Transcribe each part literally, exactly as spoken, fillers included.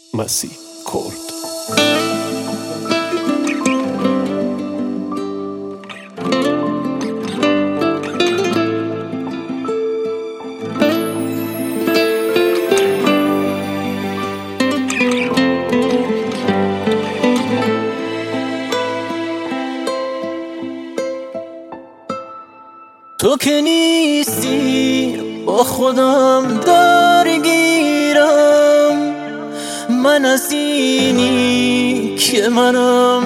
مسیح کرد. تو که نیستی با خودم درگیرم، من از اینی که منم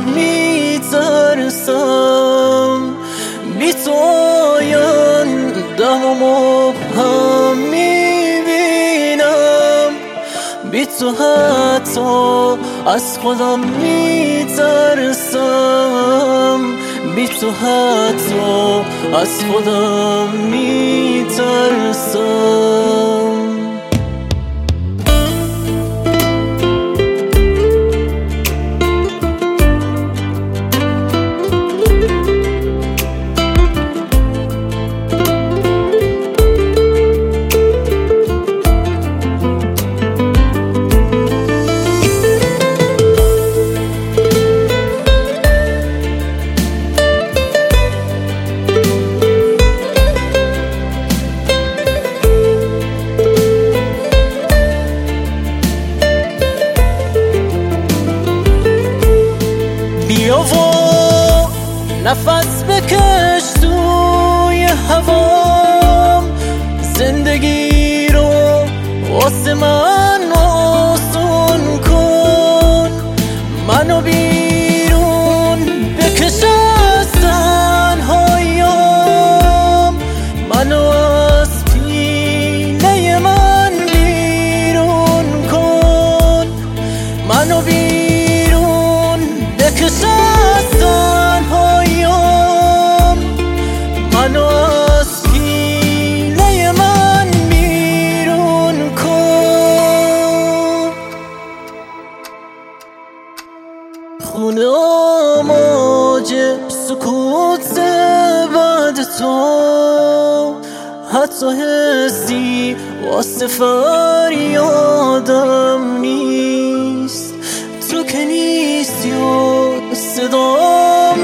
میترسم، بی تو آیندم و مبهم میبینم، بی تو حتی از خودم میترسم، بی تو حتی از خودم میترسم. بیا و نفس بکش توی هوام، زندگی رو واسه من آسون کن، منو بیرون بکش از تنهاییام، منو از پینه من بیرون کن، منو بیرون بکش از تنهاییام، منو از پینه من بیرون کن. خونه آماجه سکوت بعد تو، حتی حسی واسه فریادم نیست. تو که نیستی و صدام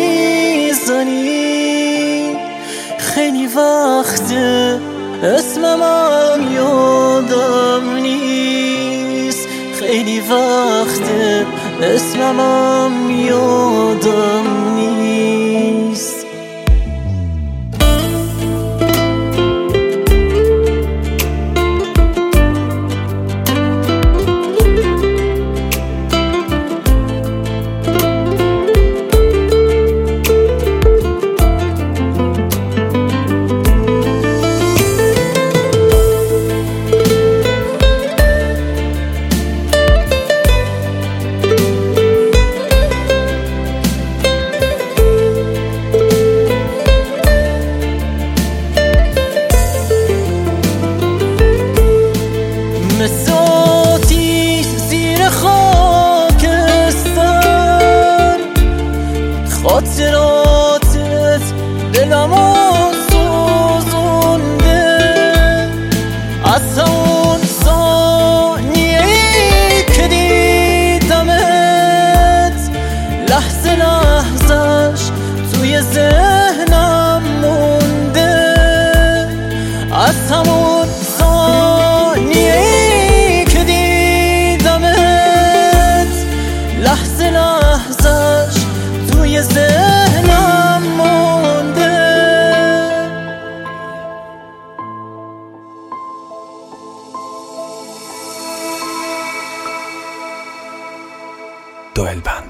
نمیزنی، خیلی وقته اسمم یادم نیست، خیلی وقته اسمم یادم نیست. مساتی زیر خاکستر، خاطراتت دلمو سوزونده، از همون ثانیه‌ای که دیدمت، لحظه لحظه‌ش توی ذهنم مونده، از همون ثانیه‌ای که دیدمت، لحظه لحظه‌ش توی ذهنم مونده. دوئل بند.